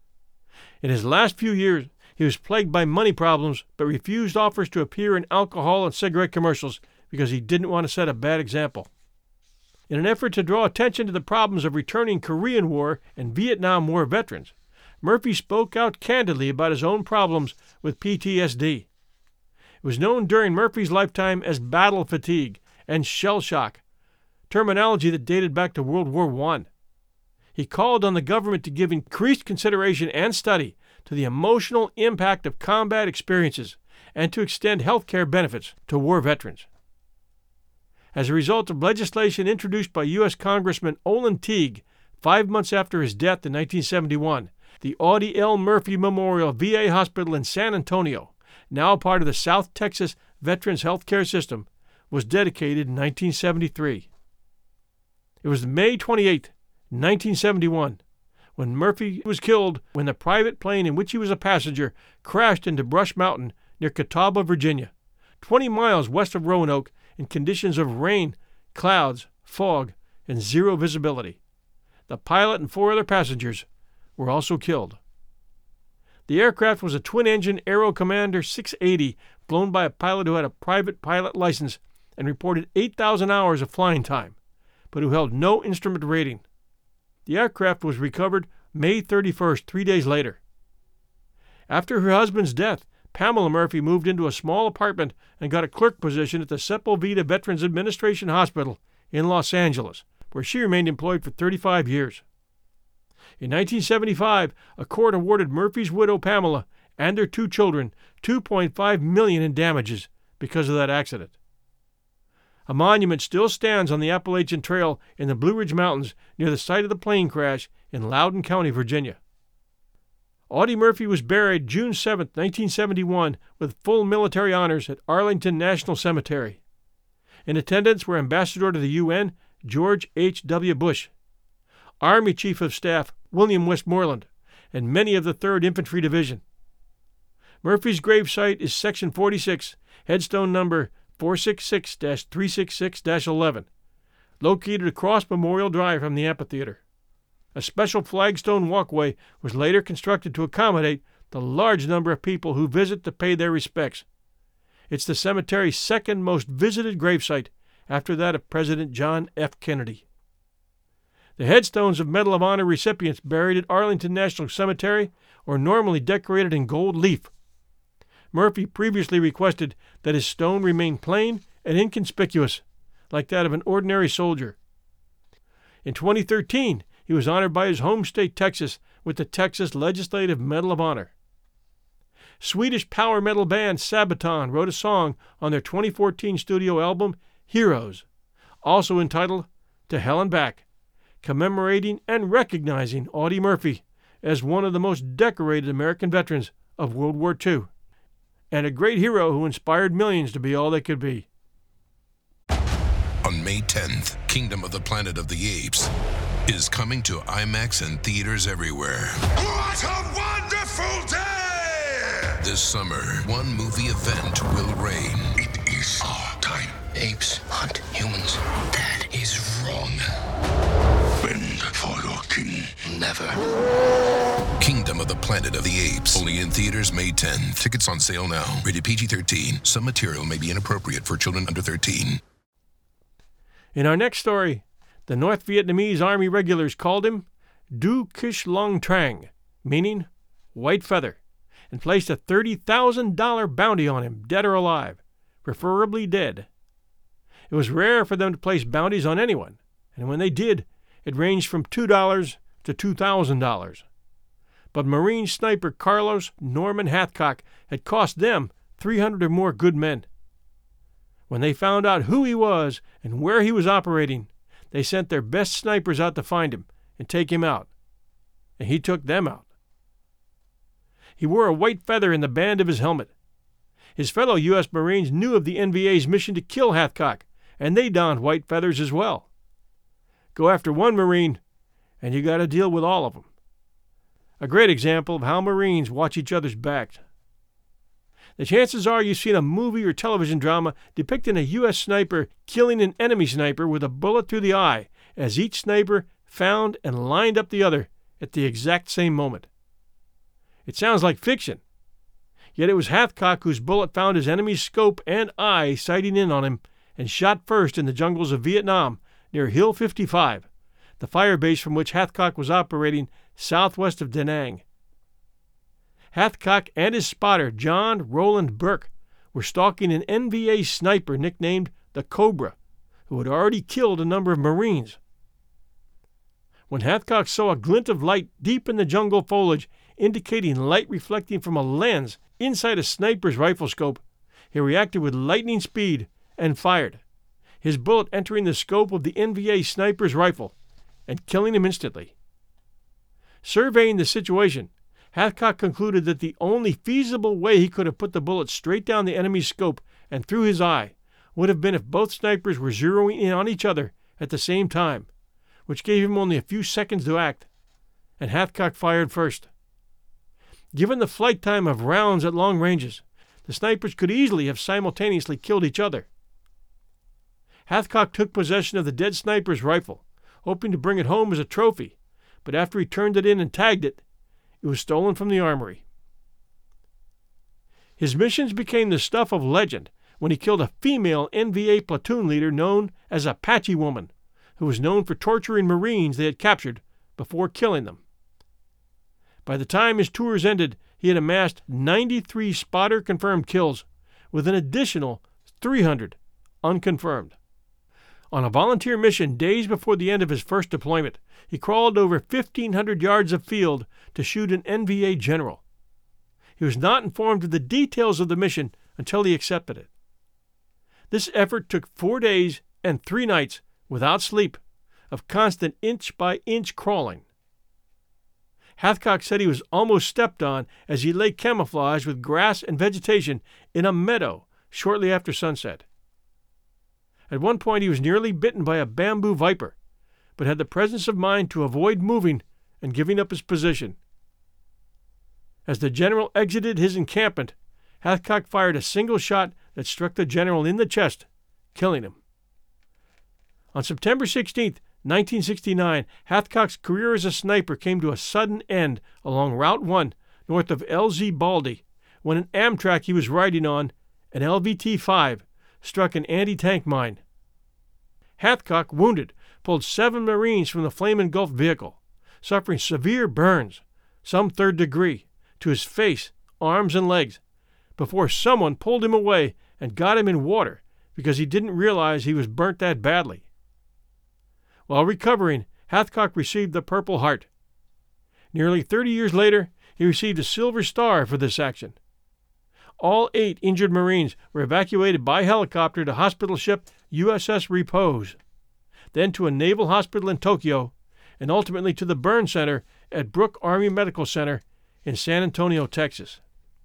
S8: In his last few years, he was plagued by money problems but refused offers to appear in alcohol and cigarette commercials because he didn't want to set a bad example. In an effort to draw attention to the problems of returning Korean War and Vietnam War veterans, Murphy spoke out candidly about his own problems with PTSD. It was known during Murphy's lifetime as battle fatigue and shell shock, terminology that dated back to World War I. He called on the government to give increased consideration and study to the emotional impact of combat experiences and to extend health care benefits to war veterans. As a result of legislation introduced by U.S. Congressman Olin Teague 5 months after his death in 1971, the Audie L. Murphy Memorial VA Hospital in San Antonio, now part of the South Texas Veterans Health Care System, was dedicated in 1973. It was May 28, 1971, when Murphy was killed when the private plane in which he was a passenger crashed into Brush Mountain near Catawba, Virginia, 20 miles west of Roanoke, in conditions of rain, clouds, fog, and zero visibility. The pilot and 4 other passengers were also killed. The aircraft was a twin-engine Aero Commander 680 flown by a pilot who had a private pilot license and reported 8,000 hours of flying time, but who held no instrument rating. The aircraft was recovered May 31st, 3 days later. After her husband's death, Pamela Murphy moved into a small apartment and got a clerk position at the Sepulveda Veterans Administration Hospital in Los Angeles, where she remained employed for 35 years. In 1975, a court awarded Murphy's widow Pamela and their 2 children $2.5 million in damages because of that accident. A monument still stands on the Appalachian Trail in the Blue Ridge Mountains near the site of the plane crash in Loudoun County, Virginia. Audie Murphy was buried June 7, 1971, with full military honors at Arlington National Cemetery. In attendance were Ambassador to the UN George H.W. Bush, Army Chief of Staff William Westmoreland, and many of the 3rd Infantry Division. Murphy's gravesite is Section 46, headstone number 466-366-11, located across Memorial Drive from the amphitheater. A special flagstone walkway was later constructed to accommodate the large number of people who visit to pay their respects. It's the cemetery's 2nd most visited gravesite, after that of President John F. Kennedy. The headstones of Medal of Honor recipients buried at Arlington National Cemetery are normally decorated in gold leaf. Murphy previously requested that his stone remain plain and inconspicuous, like that of an ordinary soldier. In 2013, he was honored by his home state, Texas, with the Texas Legislative Medal of Honor. Swedish power metal band Sabaton wrote a song on their 2014 studio album, Heroes, also entitled To Hell and Back, commemorating and recognizing Audie Murphy as one of the most decorated American veterans of World War II, and a great hero who inspired millions to be all they could be.
S11: On May 10th, Kingdom of the Planet of the Apes is coming to IMAX and theaters everywhere.
S12: What a wonderful day!
S11: This summer, one movie event will reign.
S12: It is our time.
S7: Apes hunt humans.
S12: That is wrong. Bend for your king.
S7: Never.
S11: Kingdom of the Planet of the Apes. Only in theaters May 10th. Tickets on sale now. Rated PG-13. Some material may be inappropriate for children under 13.
S8: In our next story, the North Vietnamese Army regulars called him Du Kish Long Trang, meaning white feather, and placed a $30,000 bounty on him, dead or alive, preferably dead. It was rare for them to place bounties on anyone, and when they did, it ranged from $2 to $2,000. But Marine sniper Carlos Norman Hathcock had cost them 300 or more good men. When they found out who he was and where he was operating, they sent their best snipers out to find him and take him out. And he took them out. He wore a white feather in the band of his helmet. His fellow U.S. Marines knew of the NVA's mission to kill Hathcock, and they donned white feathers as well. Go after one Marine, and you got to deal with all of them. A great example of how Marines watch each other's backs. The chances are you've seen a movie or television drama depicting a U.S. sniper killing an enemy sniper with a bullet through the eye, as each sniper found and lined up the other at the exact same moment. It sounds like fiction, yet it was Hathcock whose bullet found his enemy's scope and eye sighting in on him and shot first in the jungles of Vietnam near Hill 55, the fire base from which Hathcock was operating southwest of Da Nang. Hathcock and his spotter, John Roland Burke, were stalking an NVA sniper nicknamed the Cobra, who had already killed a number of Marines. When Hathcock saw a glint of light deep in the jungle foliage, indicating light reflecting from a lens inside a sniper's rifle scope, he reacted with lightning speed and fired, his bullet entering the scope of the NVA sniper's rifle and killing him instantly. Surveying the situation, Hathcock concluded that the only feasible way he could have put the bullet straight down the enemy's scope and through his eye would have been if both snipers were zeroing in on each other at the same time, which gave him only a few seconds to act, and Hathcock fired first. Given the flight time of rounds at long ranges, the snipers could easily have simultaneously killed each other. Hathcock took possession of the dead sniper's rifle, hoping to bring it home as a trophy, but after he turned it in and tagged it, it was stolen from the armory. His missions became the stuff of legend when he killed a female NVA platoon leader known as Apache Woman, who was known for torturing Marines they had captured before killing them. By the time his tours ended, he had amassed 93 spotter-confirmed kills, with an additional 300 unconfirmed. On a volunteer mission days before the end of his first deployment, he crawled over 1,500 yards of field to shoot an NVA general. He was not informed of the details of the mission until he accepted it. This effort took 4 days and 3 nights without sleep, of constant inch-by-inch crawling. Hathcock said he was almost stepped on as he lay camouflaged with grass and vegetation in a meadow shortly after sunset. At one point he was nearly bitten by a bamboo viper, but had the presence of mind to avoid moving and giving up his position. As the general exited his encampment, Hathcock fired a single shot that struck the general in the chest, killing him. On September 16, 1969, Hathcock's career as a sniper came to a sudden end along Route 1 north of LZ Baldy when an Amtrak he was riding on, an LVT-5, struck an anti-tank mine. Hathcock, wounded, pulled 7 Marines from the flame-engulfed vehicle, suffering severe burns, some 3rd degree, to his face, arms, and legs, before someone pulled him away and got him in water because he didn't realize he was burnt that badly. While recovering, Hathcock received the Purple Heart. Nearly 30 years later, he received a Silver Star for this action. All 8 injured Marines were evacuated by helicopter to hospital ship USS Repose, then to a naval hospital in Tokyo, and ultimately to the burn center at Brooke Army Medical Center in San Antonio, Texas.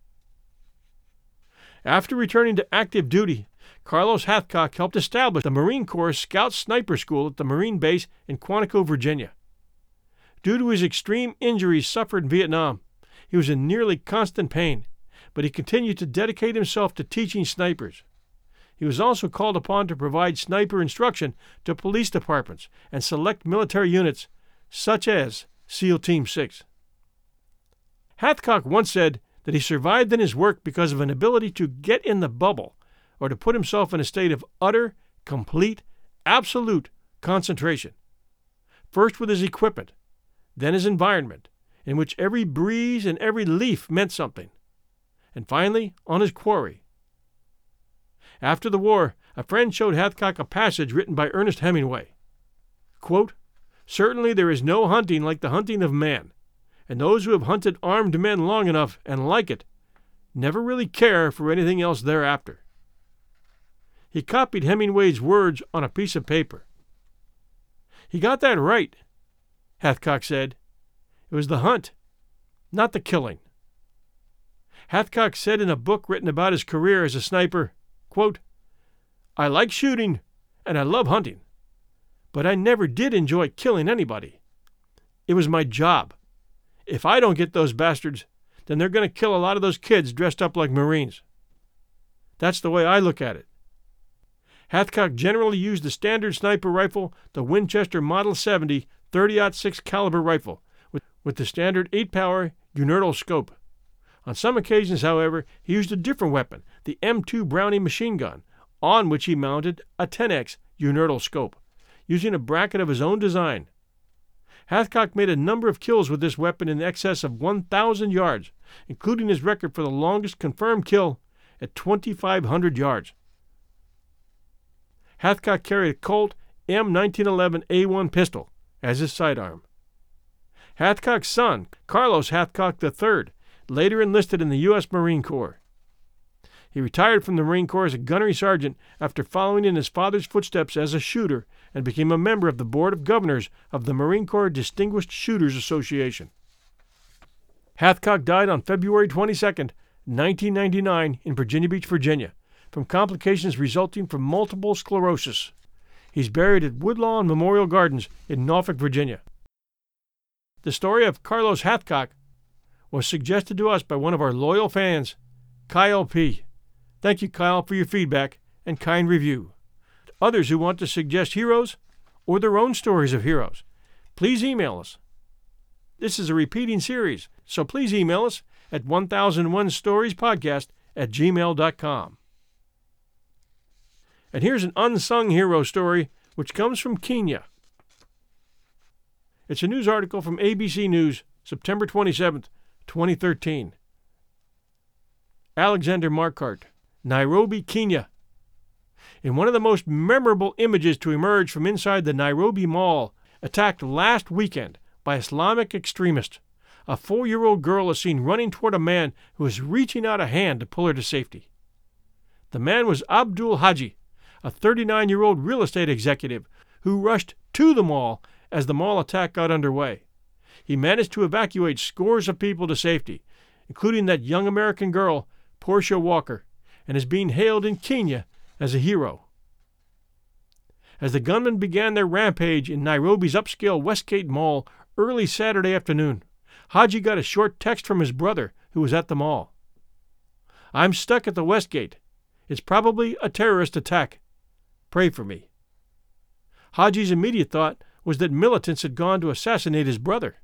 S8: After returning to active duty, Carlos Hathcock helped establish the Marine Corps Scout Sniper School at the Marine Base in Quantico, Virginia. Due to his extreme injuries suffered in Vietnam, he was in nearly constant pain, but he continued to dedicate himself to teaching snipers. He was also called upon to provide sniper instruction to police departments and select military units, such as SEAL Team 6. Hathcock once said that he survived in his work because of an ability to get in the bubble, or to put himself in a state of utter, complete, absolute concentration. First with his equipment, then his environment, in which every breeze and every leaf meant something, and finally on his quarry. After the war, a friend showed Hathcock a passage written by Ernest Hemingway. Quote, "Certainly there is no hunting like the hunting of man, and those who have hunted armed men long enough and like it never really care for anything else thereafter." He copied Hemingway's words on a piece of paper. He got that right, Hathcock said. It was the hunt, not the killing. Hathcock said in a book written about his career as a sniper, quote, "I like shooting and I love hunting, but I never did enjoy killing anybody. It was my job. If I don't get those bastards, then they're going to kill a lot of those kids dressed up like Marines. That's the way I look at it." Hathcock generally used the standard sniper rifle, the Winchester Model 70 30-06 caliber rifle, with the standard 8-power Unertl scope. On some occasions, however, he used a different weapon, the M2 Browning machine gun, on which he mounted a 10X Unertl scope, using a bracket of his own design. Hathcock made a number of kills with this weapon in excess of 1,000 yards, including his record for the longest confirmed kill at 2,500 yards. Hathcock carried a Colt M1911A1 pistol as his sidearm. Hathcock's son, Carlos Hathcock III, later enlisted in the U.S. Marine Corps. He retired from the Marine Corps as a gunnery sergeant after following in his father's footsteps as a shooter and became a member of the Board of Governors of the Marine Corps Distinguished Shooters Association. Hathcock died on February 22, 1999 in Virginia Beach, Virginia, from complications resulting from multiple sclerosis. He's buried at Woodlawn Memorial Gardens in Norfolk, Virginia. The story of Carlos Hathcock was suggested to us by one of our loyal fans, Kyle P. Thank you, Kyle, for your feedback and kind review. To others who want to suggest heroes or their own stories of heroes, please email us. This is a repeating series, so please email us at 1001storiespodcast@gmail.com. And here's an unsung hero story which comes from Kenya. It's a news article from ABC News, September 27th, 2013. Alexander Marquardt, Nairobi, Kenya. In one of the most memorable images to emerge from inside the Nairobi Mall, attacked last weekend by Islamic extremists, a 4-year-old girl is seen running toward a man who is reaching out a hand to pull her to safety. The man was Abdul Haji, a 39-year-old real estate executive who rushed to the mall as the mall attack got underway. He managed to evacuate scores of people to safety, including that young American girl, Portia Walker, and is being hailed in Kenya as a hero. As the gunmen began their rampage in Nairobi's upscale Westgate Mall early Saturday afternoon, Haji got a short text from his brother, who was at the mall. "I'm stuck at the Westgate. It's probably a terrorist attack. Pray for me." Haji's immediate thought was that militants had gone to assassinate his brother.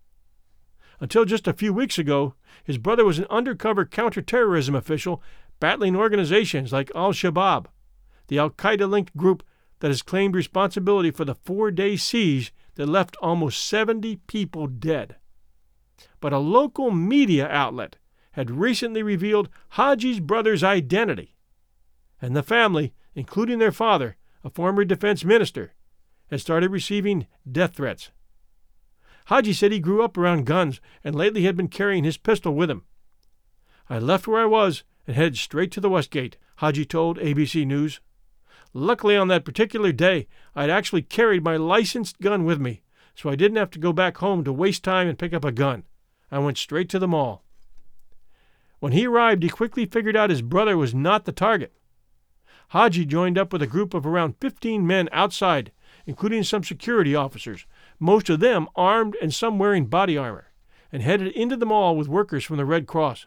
S8: Until just a few weeks ago, his brother was an undercover counterterrorism official battling organizations like Al-Shabaab, the al-Qaeda-linked group that has claimed responsibility for the 4-day siege that left almost 70 people dead. But a local media outlet had recently revealed Haji's brother's identity, and the family, including their father, a former defense minister, had started receiving death threats. Haji said he grew up around guns and lately had been carrying his pistol with him. "I left where I was and headed straight to the Westgate," Haji told ABC News. "Luckily on that particular day, I'd actually carried my licensed gun with me, so I didn't have to go back home to waste time and pick up a gun. I went straight to the mall." When he arrived, he quickly figured out his brother was not the target. Haji joined up with a group of around 15 men outside, including some security officers, most of them armed and some wearing body armor, and headed into the mall with workers from the Red Cross.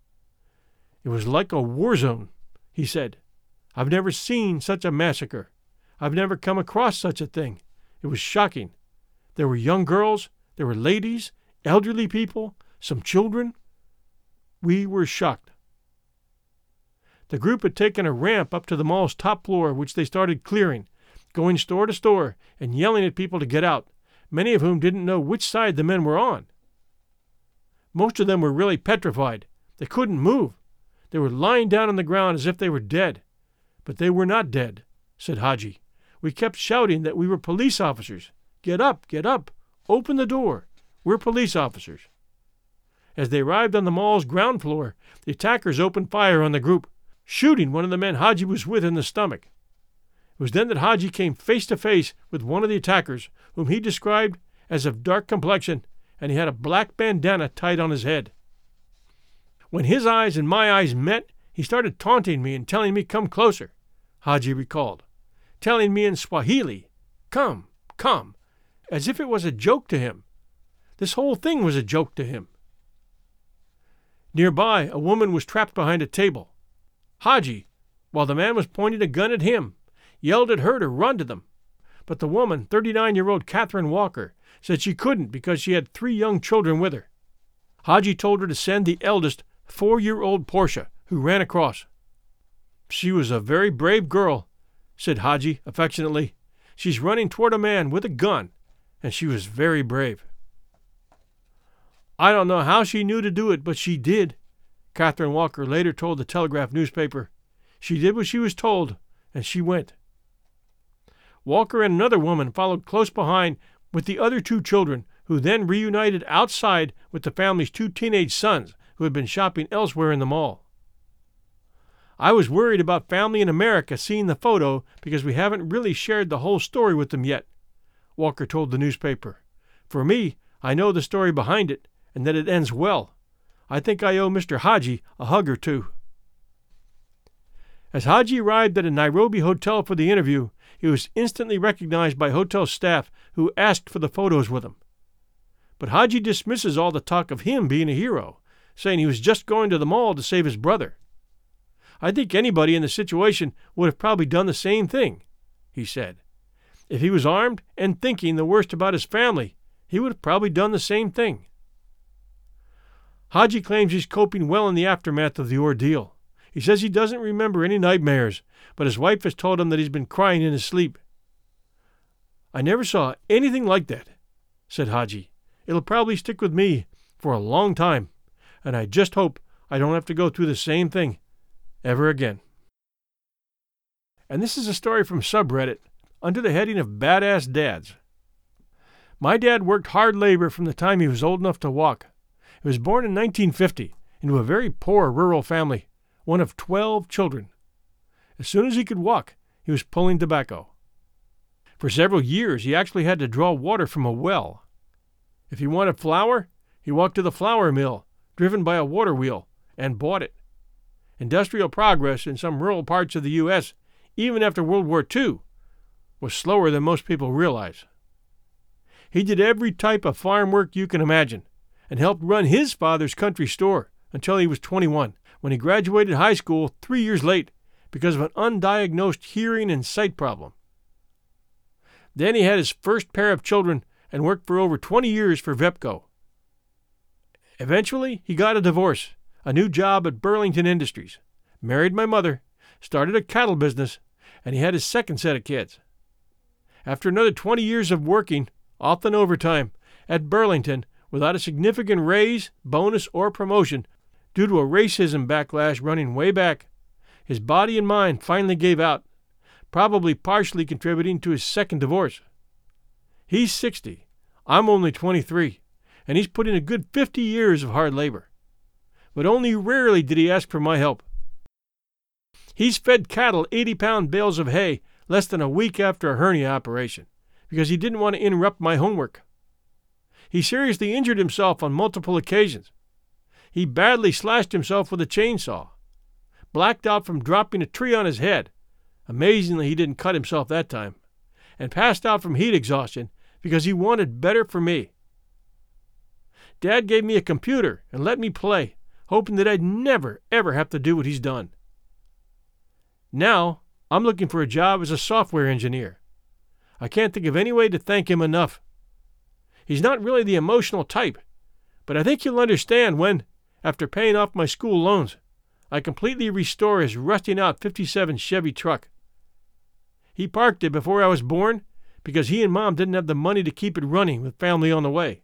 S8: "It was like a war zone," he said. "I've never seen such a massacre. I've never come across such a thing. It was shocking. There were young girls, there were ladies, elderly people, some children. We were shocked." The group had taken a ramp up to the mall's top floor, which they started clearing, going store to store and yelling at people to get out, many of whom didn't know which side the men were on. Most of them were really petrified. They couldn't move. They were lying down on the ground as if they were dead. But they were not dead, said Haji. "We kept shouting that we were police officers. Get up, get up. Open the door. We're police officers." As they arrived on the mall's ground floor, the attackers opened fire on the group, shooting one of the men Haji was with in the stomach. It was then that Haji came face to face with one of the attackers, whom he described as of dark complexion, and he had a black bandana tied on his head. When his eyes and my eyes met, he started taunting me and telling me come closer, Haji recalled, telling me in Swahili, come, come, as if it was a joke to him. This whole thing was a joke to him. Nearby, a woman was trapped behind a table. Haji, while the man was pointing a gun at him, yelled at her to run to them. But the woman, 39-year-old Catherine Walker, said she couldn't because she had 3 young children with her. Haji told her to send the eldest, 4-year-old Portia, who ran across. She was a very brave girl, said Haji affectionately. She's running toward a man with a gun, and she was very brave. I don't know how she knew to do it, but she did, Catherine Walker later told the Telegraph newspaper. She did what she was told, and she went. Walker and another woman followed close behind with the other 2 children, who then reunited outside with the family's 2 teenage sons who had been shopping elsewhere in the mall. I was worried about family in America seeing the photo because we haven't really shared the whole story with them yet, Walker told the newspaper. For me, I know the story behind it and that it ends well. I think I owe Mr. Haji a hug or 2. As Haji arrived at a Nairobi hotel for the interview, he was instantly recognized by hotel staff who asked for the photos with him. But Haji dismisses all the talk of him being a hero, saying he was just going to the mall to save his brother. I think anybody in the situation would have probably done the same thing, he said. If he was armed and thinking the worst about his family, he would have probably done the same thing. Haji claims he's coping well in the aftermath of the ordeal. He says he doesn't remember any nightmares, but his wife has told him that he's been crying in his sleep. I never saw anything like that, said Haji. It'll probably stick with me for a long time, and I just hope I don't have to go through the same thing ever again. And this is a story from subreddit under the heading of Badass Dads. My dad worked hard labor from the time he was old enough to walk. He was born in 1950 into a very poor rural family, one of 12 children. As soon as he could walk, he was pulling tobacco. For several years, he actually had to draw water from a well. If he wanted flour, he walked to the flour mill, driven by a water wheel, and bought it. Industrial progress in some rural parts of the U.S., even after World War II, was slower than most people realize. He did every type of farm work you can imagine and helped run his father's country store until he was 21, when he graduated high school 3 years late because of an undiagnosed hearing and sight problem. Then he had his first pair of children and worked for over 20 years for Vepco. Eventually, he got a divorce, a new job at Burlington Industries, married my mother, started a cattle business, and he had his second set of kids. After another 20 years of working, often overtime, at Burlington without a significant raise, bonus, or promotion due to a racism backlash running way back, his body and mind finally gave out, probably partially contributing to his second divorce. He's 60, I'm only 23, and he's put in a good 50 years of hard labor. But only rarely did he ask for my help. He's fed cattle 80-pound bales of hay less than a week after a hernia operation because he didn't want to interrupt my homework. He seriously injured himself on multiple occasions. He badly slashed himself with a chainsaw, blacked out from dropping a tree on his head. Amazingly, he didn't cut himself that time, and passed out from heat exhaustion because he wanted better for me. Dad gave me a computer and let me play, hoping that I'd never, ever have to do what he's done. Now, I'm looking for a job as a software engineer. I can't think of any way to thank him enough. He's not really the emotional type, but I think you'll understand when, after paying off my school loans, I completely restore his rusting out 57 Chevy truck. He parked it before I was born because he and Mom didn't have the money to keep it running with family on the way.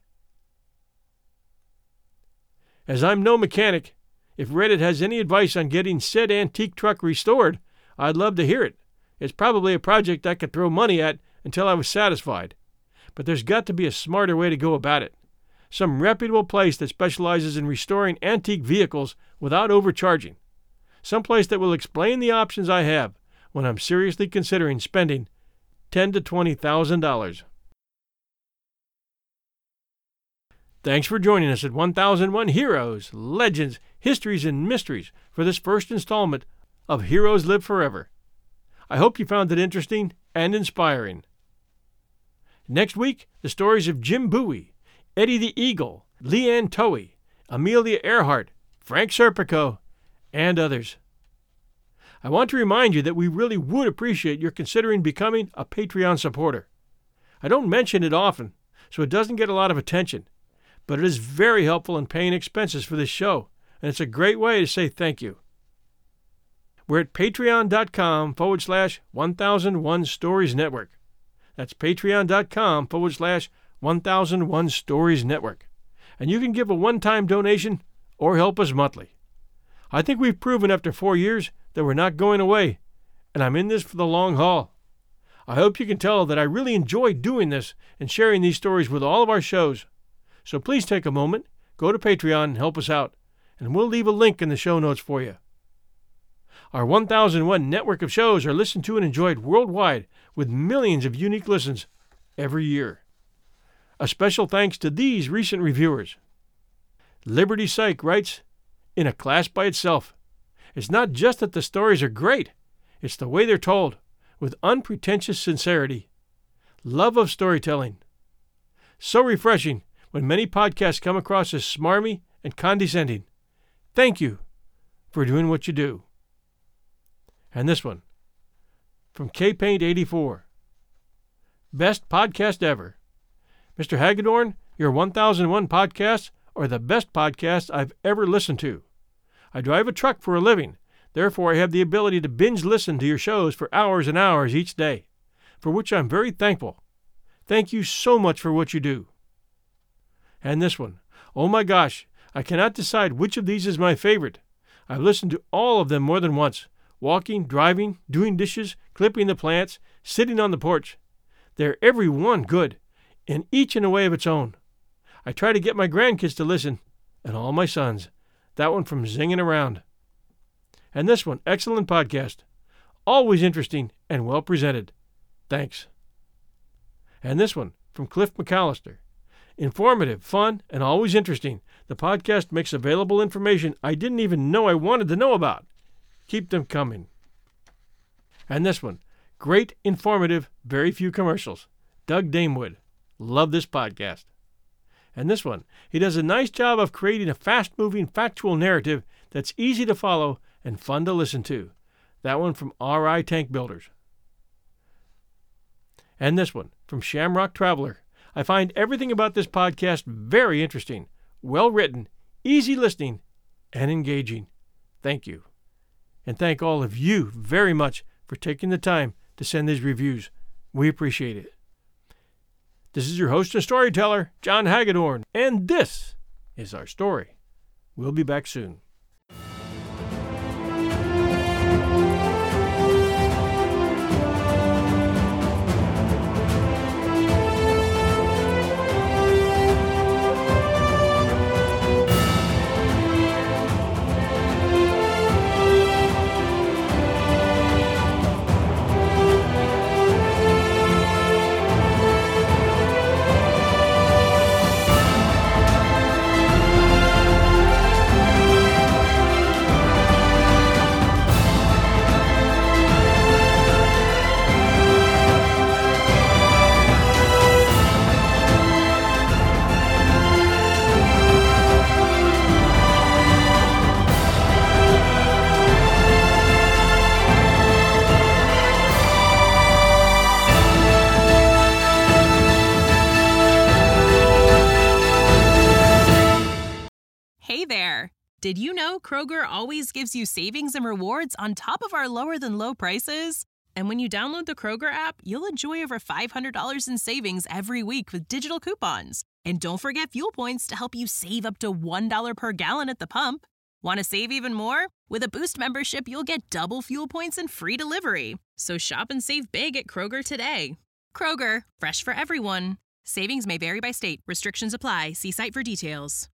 S8: As I'm no mechanic, if Reddit has any advice on getting said antique truck restored, I'd love to hear it. It's probably a project I could throw money at until I was satisfied. But there's got to be a smarter way to go about it. Some reputable place that specializes in restoring antique vehicles without overcharging. Some place that will explain the options I have when I'm seriously considering spending $10,000 to $20,000. Thanks for joining us at 1001 Heroes, Legends, Histories, and Mysteries for this first installment of Heroes Live Forever. I hope you found it interesting and inspiring. Next week, the stories of Jim Bowie, Eddie the Eagle, Leanne Towie, Amelia Earhart, Frank Serpico, and others. I want to remind you that we really would appreciate your considering becoming a Patreon supporter. I don't mention it often, so it doesn't get a lot of attention, but it is very helpful in paying expenses for this show, and it's a great way to say thank you. We're at patreon.com/1001 Stories Network. That's patreon.com/1001 Stories Network. And you can give a one-time donation or help us monthly. I think we've proven after 4 years that we're not going away, and I'm in this for the long haul. I hope you can tell that I really enjoy doing this and sharing these stories with all of our shows. So please take a moment, go to Patreon and help us out, and we'll leave a link in the show notes for you. Our 1001 network of shows are listened to and enjoyed worldwide with millions of unique listens every year. A special thanks to these recent reviewers. Liberty Psych writes, "In a class by itself. It's not just that the stories are great, it's the way they're told, with unpretentious sincerity. Love of storytelling. So refreshing when many podcasts come across as smarmy and condescending. Thank you for doing what you do." And this one, from KPaint84. "Best podcast ever. Mr. Hagedorn, your 1001 podcasts are the best podcasts I've ever listened to. I drive a truck for a living, therefore I have the ability to binge listen to your shows for hours and hours each day, for which I'm very thankful. Thank you so much for what you do." And this one, "Oh my gosh, I cannot decide which of these is my favorite. I've listened to all of them more than once. Walking, driving, doing dishes, clipping the plants, sitting on the porch. They're every one good, and each in a way of its own. I try to get my grandkids to listen, and all my sons." That one from Zinging Around. And this one, "Excellent podcast. Always interesting and well presented. Thanks." And this one, from Cliff McAllister. "Informative, fun, and always interesting. The podcast makes available information I didn't even know I wanted to know about. Keep them coming." And this one, "Great, informative, very few commercials. Doug Damewood. Love this podcast." And this one, "He does a nice job of creating a fast-moving factual narrative that's easy to follow and fun to listen to." That one from R.I. Tank Builders. And this one, from Shamrock Traveler. "I find everything about this podcast very interesting, well-written, easy listening, and engaging. Thank you." And thank all of you very much for taking the time to send these reviews. We appreciate it. This is your host and storyteller, John Hagedorn, and this is our story. We'll be back soon.
S13: Hey there! Did you know Kroger always gives you savings and rewards on top of our lower-than-low prices? And when you download the Kroger app, you'll enjoy over $500 in savings every week with digital coupons. And don't forget fuel points to help you save up to $1 per gallon at the pump. Want to save even more? With a Boost membership, you'll get double fuel points and free delivery. So shop and save big at Kroger today. Kroger, fresh for everyone. Savings may vary by state. Restrictions apply. See site for details.